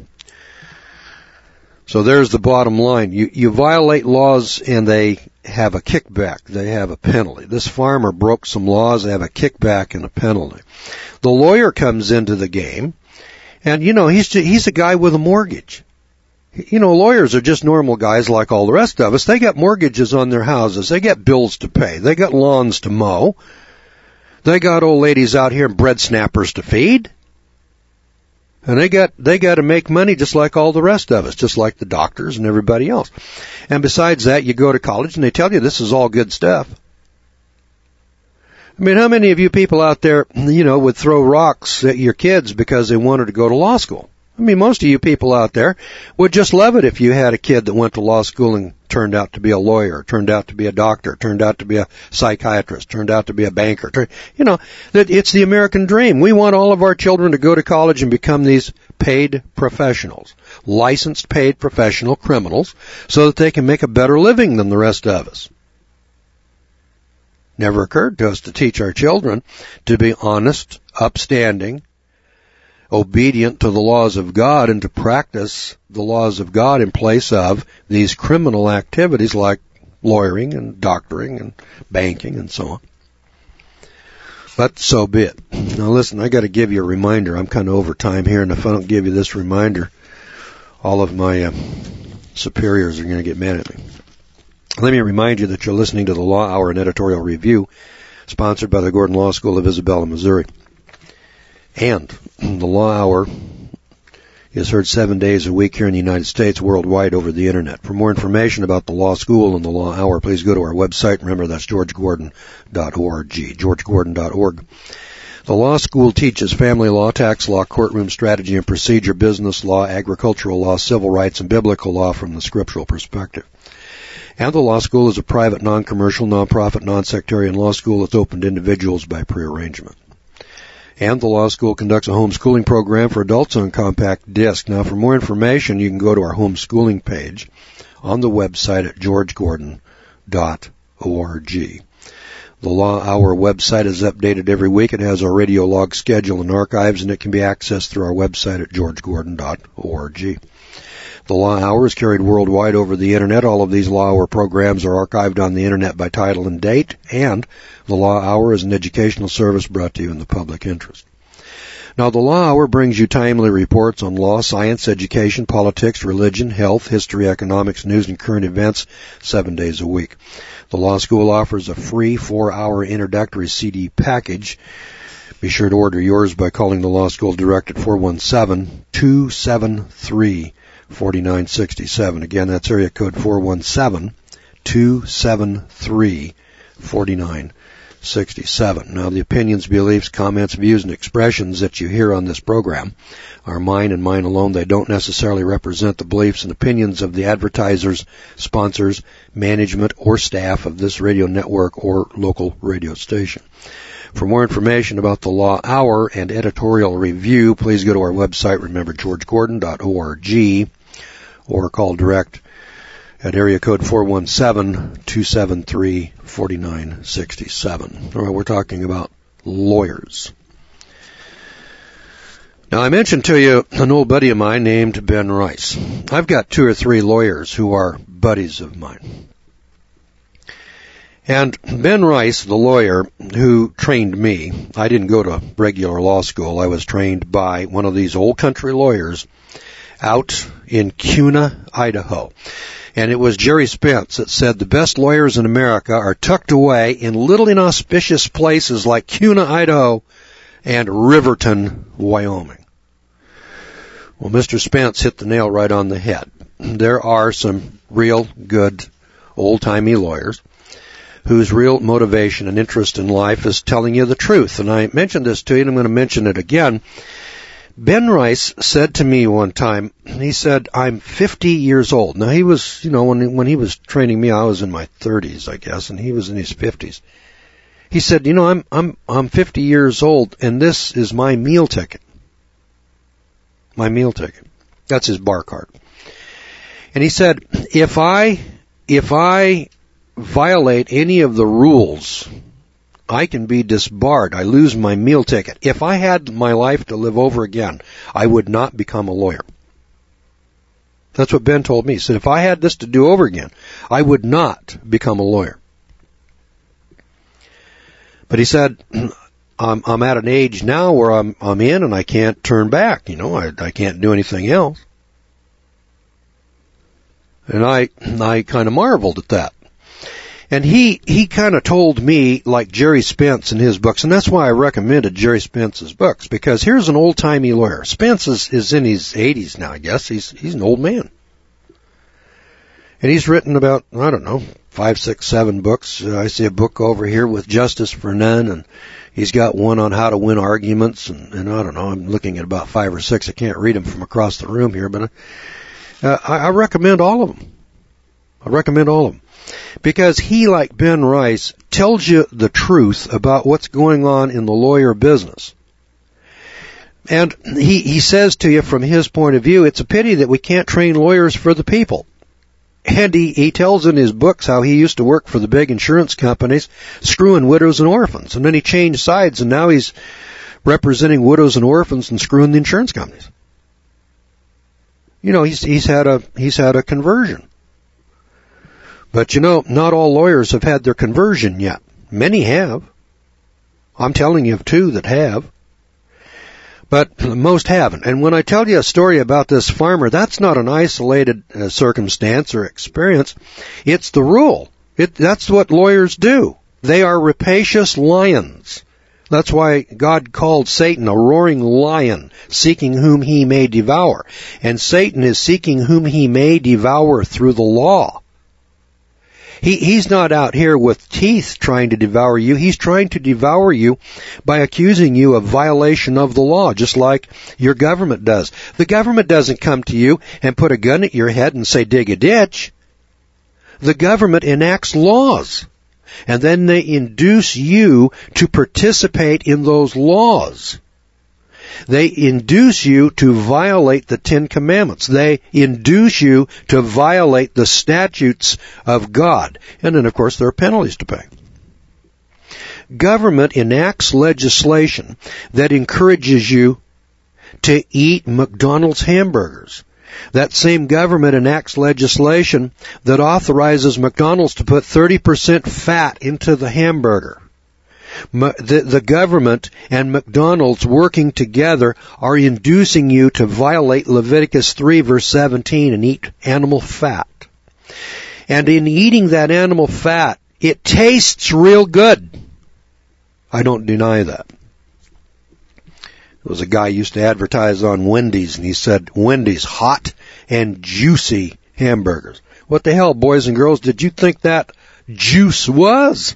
Speaker 1: So there's the bottom line. You, you violate laws and they have a kickback. They have a penalty. This farmer broke some laws, they have a kickback and a penalty. The lawyer comes into the game, and you know, he's just, he's a guy with a mortgage. You know, lawyers are just normal guys like all the rest of us. They got mortgages on their houses. They got bills to pay. They got lawns to mow. They got old ladies out here and bread snappers to feed. And they got, they got to make money just like all the rest of us, just like the doctors and everybody else. And besides that, you go to college and they tell you this is all good stuff. I mean, how many of you people out there, you know, would throw rocks at your kids because they wanted to go to law school? I mean, most of you people out there would just love it if you had a kid that went to law school and turned out to be a lawyer, turned out to be a doctor, turned out to be a psychiatrist, turned out to be a banker. You know, that it's the American dream. We want all of our children to go to college and become these paid professionals, licensed paid professional criminals, so that they can make a better living than the rest of us. Never occurred to us to teach our children to be honest, upstanding, obedient to the laws of God, and to practice the laws of God in place of these criminal activities like lawyering and doctoring and banking and so on. But so be it. Now listen, I got to give you a reminder. I'm kind of over time here, and if I don't give you this reminder, all of my uh, superiors are going to get mad at me. Let me remind you that you're listening to the Law Hour, an editorial review sponsored by the Gordon Law School of Isabella, Missouri. And the Law Hour is heard seven days a week here in the United States, worldwide over the Internet. For more information about the Law School and the Law Hour, please go to our website. Remember, that's george gordon dot org, george gordon dot org. The Law School teaches family law, tax law, courtroom strategy and procedure, business law, agricultural law, civil rights, and biblical law from the scriptural perspective. And the Law School is a private, non-commercial, non-profit, non-sectarian law school that's open to individuals by prearrangement. And the Law School conducts a homeschooling program for adults on compact disc. Now, for more information, you can go to our homeschooling page on the website at george gordon dot org. The Law Hour website is updated every week. It has our radio log schedule and archives, and it can be accessed through our website at george gordon dot org. The Law Hour is carried worldwide over the Internet. All of these Law Hour programs are archived on the Internet by title and date, and the Law Hour is an educational service brought to you in the public interest. Now, the Law Hour brings you timely reports on law, science, education, politics, religion, health, history, economics, news, and current events seven days a week. The Law School offers a free four-hour introductory C D package. Be sure to order yours by calling the Law School direct at four one seven, two seven three, four nine six seven. Again, that's area code four one seven, two seven three, four nine six seven. Now, the opinions, beliefs, comments, views, and expressions that you hear on this program are mine and mine alone. They don't necessarily represent the beliefs and opinions of the advertisers, sponsors, management, or staff of this radio network or local radio station. For more information about the Law Hour and editorial review, please go to our website, remember, george gordon dot org, or call direct at area code four one seven, two seven three, four nine six seven. All right, we're talking about lawyers. Now, I mentioned to you an old buddy of mine named Ben Rice. I've got two or three lawyers who are buddies of mine. And Ben Rice, the lawyer who trained me, I didn't go to regular law school. I was trained by one of these old country lawyers out in Kuna, Idaho. And it was Jerry Spence that said the best lawyers in America are tucked away in little inauspicious places like Kuna, Idaho, and Riverton, Wyoming. Well, Mister Spence hit the nail right on the head. There are some real good old-timey lawyers whose real motivation and interest in life is telling you the truth. And I mentioned this to you, and I'm going to mention it again. Ben Rice said to me one time, he said, I'm fifty years old. Now, he was, you know, when, when he was training me, I was in my thirties, I guess, and he was in his fifties. He said, you know, I'm, I'm, I'm fifty years old, and this is my meal ticket. My meal ticket. That's his bar card. And he said, if I, if I violate any of the rules, I can be disbarred. I lose my meal ticket. If I had my life to live over again, I would not become a lawyer. That's what Ben told me. He said, if I had this to do over again, I would not become a lawyer. But he said, I'm, I'm at an age now where I'm, I'm in and I can't turn back. You know, I, I can't do anything else. And I, I kind of marveled at that. And he, he kind of told me like Jerry Spence in his books, and that's why I recommended Jerry Spence's books, because here's an old-timey lawyer. Spence is, is in his eighties now, I guess. He's, he's an old man. And he's written about, I don't know, five, six, seven books. Uh, I see a book over here with Justice for None, and he's got one on how to win arguments, and, and I don't know, I'm looking at about five or six. I can't read them from across the room here, but uh, I, I recommend all of them. I recommend all of them. Because he, like Ben Rice, tells you the truth about what's going on in the lawyer business. And he, he says to you from his point of view, it's a pity that we can't train lawyers for the people. And he, he tells in his books how he used to work for the big insurance companies, screwing widows and orphans. And then he changed sides, and now he's representing widows and orphans and screwing the insurance companies. You know, he's, he's had a, he's had a conversion. But you know, not all lawyers have had their conversion yet. Many have. I'm telling you of two that have. But most haven't. And when I tell you a story about this farmer, that's not an isolated uh, circumstance or experience. It's the rule. It, that's what lawyers do. They are rapacious lions. That's why God called Satan a roaring lion, seeking whom he may devour. And Satan is seeking whom he may devour through the law. He, he's not out here with teeth trying to devour you. He's trying to devour you by accusing you of violation of the law, just like your government does. The government doesn't come to you and put a gun at your head and say, dig a ditch. The government enacts laws, and then they induce you to participate in those laws. They induce you to violate the Ten Commandments. They induce you to violate the statutes of God. And then, of course, there are penalties to pay. Government enacts legislation that encourages you to eat McDonald's hamburgers. That same government enacts legislation that authorizes McDonald's to put thirty percent fat into the hamburger. The, the government and McDonald's working together are inducing you to violate Leviticus three verse seventeen and eat animal fat. And in eating that animal fat, it tastes real good. I don't deny that. There was a guy who used to advertise on Wendy's, and he said, Wendy's hot and juicy hamburgers. What the hell, boys and girls, did you think that juice was?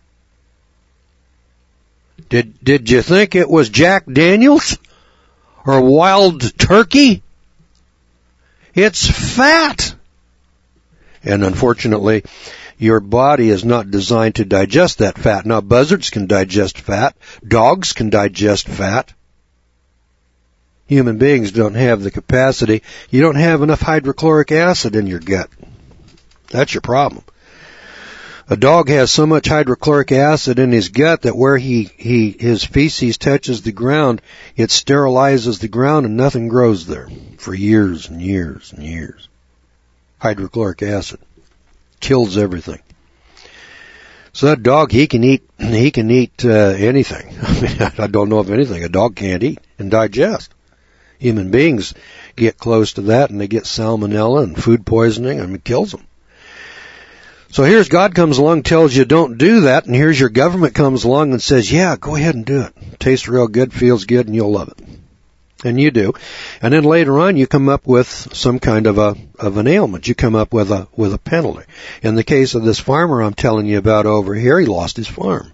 Speaker 1: Did, did you think it was Jack Daniels or Wild Turkey? It's fat. And unfortunately, your body is not designed to digest that fat. Now, buzzards can digest fat. Dogs can digest fat. Human beings don't have the capacity. You don't have enough hydrochloric acid in your gut. That's your problem. A dog has so much hydrochloric acid in his gut that where he, he, his feces touches the ground, it sterilizes the ground and nothing grows there for years and years and years. Hydrochloric acid kills everything. So that dog, he can eat, he can eat, uh, anything. I mean, I don't know of anything a dog can't eat and digest. Human beings get close to that and they get salmonella and food poisoning and it kills them. So here's God comes along, tells you don't do that, and here's your government comes along and says, yeah, go ahead and do it. Tastes real good, feels good, and you'll love it. And you do. And then later on you come up with some kind of a of an ailment. You come up with a with a penalty. In the case of this farmer I'm telling you about over here, he lost his farm.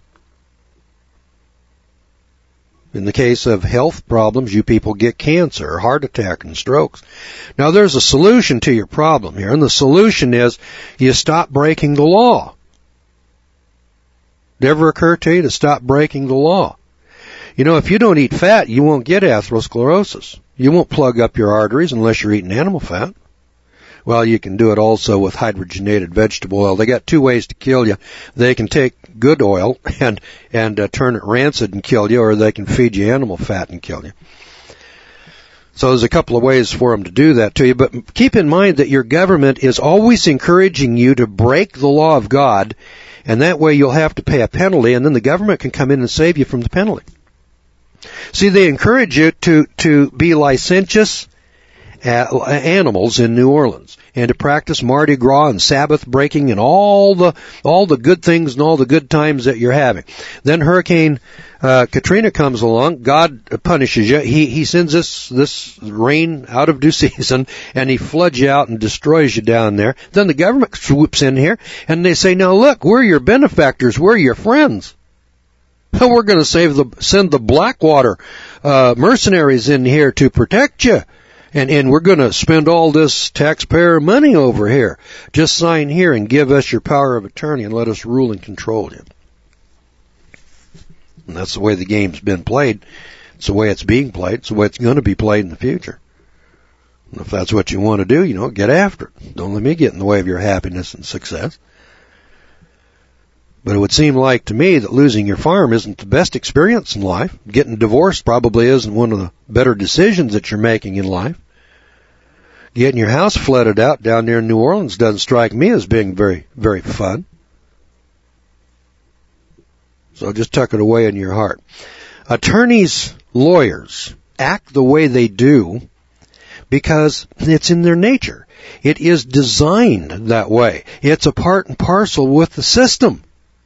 Speaker 1: In the case of health problems, you people get cancer, heart attack, and strokes. Now there's a solution to your problem here, and the solution is you stop breaking the law. Did it ever occur to you to stop breaking the law? You know, if you don't eat fat, you won't get atherosclerosis. You won't plug up your arteries unless you're eating animal fat. Well, you can do it also with hydrogenated vegetable oil. They got two ways to kill you. They can take good oil and and uh, turn it rancid and kill you, or they can feed you animal fat and kill you. So there's a couple of ways for them to do that to you. But keep in mind that your government is always encouraging you to break the law of God, and that way you'll have to pay a penalty, and then the government can come in and save you from the penalty. See, they encourage you to, to be licentious uh, animals in New Orleans and to practice Mardi Gras and Sabbath breaking and all the all the good things and all the good times that you're having. Then Hurricane uh, Katrina comes along. God punishes you. He he sends this this rain out of due season, and he floods you out and destroys you down there. Then the government swoops in here and they say, "Now look, we're your benefactors. We're your friends. We're going to save the send the Blackwater uh, mercenaries in here to protect you, and and we're going to spend all this taxpayer money over here. Just sign here and give us your power of attorney and let us rule and control you." And that's the way the game's been played. It's the way it's being played. It's the way it's going to be played in the future. And if that's what you want to do, you know, get after it. Don't let me get in the way of your happiness and success. But it would seem like to me that losing your farm isn't the best experience in life. Getting divorced probably isn't one of the better decisions that you're making in life. Getting your house flooded out down there in New Orleans doesn't strike me as being very, very fun. So just tuck it away in your heart. Attorneys, lawyers, act the way they do because it's in their nature. It is designed that way. It's a part and parcel with the system.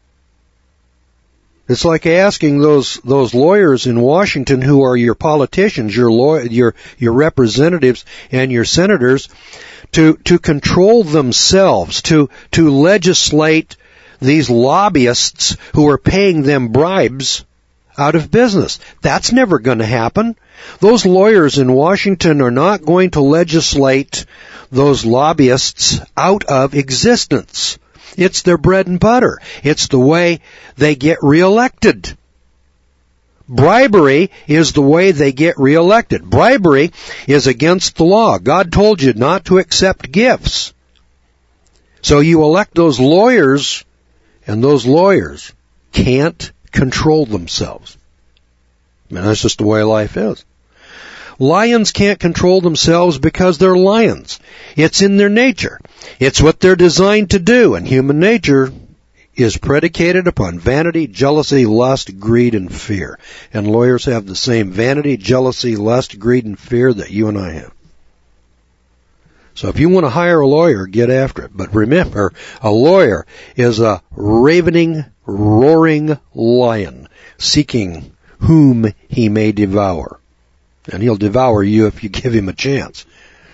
Speaker 1: It's like asking those those lawyers in Washington who are your politicians, your law, your your representatives and your senators to to control themselves, to to legislate these lobbyists who are paying them bribes out of business. That's never going to happen. Those lawyers in Washington are not going to legislate those lobbyists out of existence. It's their bread and butter. It's the way they get reelected. Bribery is the way they get reelected. Bribery is against the law. God told you not to accept gifts. So you elect those lawyers, and those lawyers can't control themselves. I mean, that's just the way life is. Lions can't control themselves because they're lions. It's in their nature. It's what they're designed to do, and human nature is predicated upon vanity, jealousy, lust, greed, and fear. And lawyers have the same vanity, jealousy, lust, greed, and fear that you and I have. So if you want to hire a lawyer, get after it. But remember, a lawyer is a ravening, roaring lion, seeking whom he may devour. And he'll devour you if you give him a chance.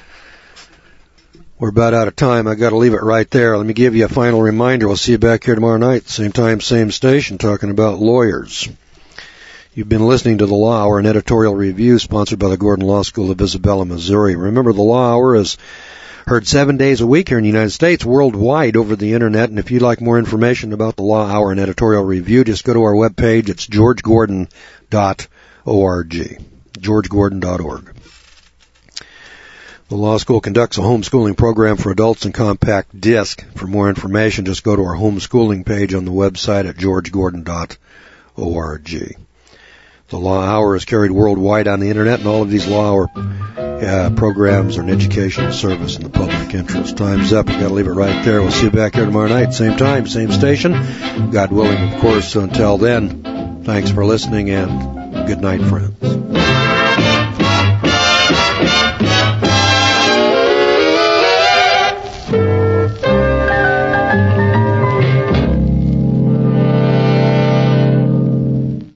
Speaker 1: We're about out of time. I've got to leave it right there. Let me give you a final reminder. We'll see you back here tomorrow night, same time, same station, talking about lawyers. You've been listening to The Law Hour, an editorial review sponsored by the Gordon Law School of Isabella, Missouri. Remember, The Law Hour is heard seven days a week here in the United States, worldwide over the Internet. And if you'd like more information about The Law Hour and editorial review, just go to our webpage. It's george gordon dot org. george gordon dot org. The Law School conducts a homeschooling program for adults in compact disc. For more information, just go to our homeschooling page on the website at george gordon dot org. The Law Hour is carried worldwide on the Internet, and all of these Law Hour uh, programs are an educational service in the public interest. Time's up. We've got to leave it right there. We'll see you back here tomorrow night, same time, same station. God willing, of course. Until then, thanks for listening, and good night, friends.